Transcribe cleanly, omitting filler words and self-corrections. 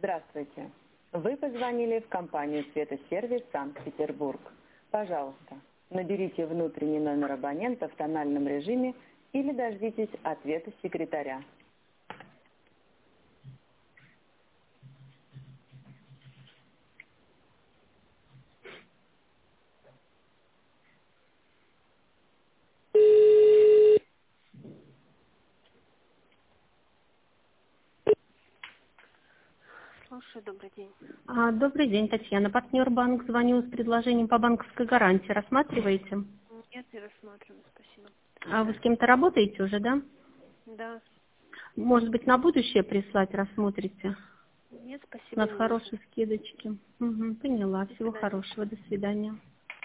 Здравствуйте. Вы позвонили в компанию «Светосервис Санкт-Петербург». Пожалуйста, наберите внутренний номер абонента в тональном режиме или дождитесь ответа секретаря. Слушай, добрый день. Добрый день, Татьяна. Партнер банк. Звоню с предложением по банковской гарантии. Рассматриваете? Нет, не рассматриваю, спасибо. Вы с кем-то работаете уже, да? Да. Может быть, на будущее прислать рассмотрите? Нет, У спасибо, нас не нужно. хорошие скидочки. Поняла. До Всего свидания. хорошего. До свидания.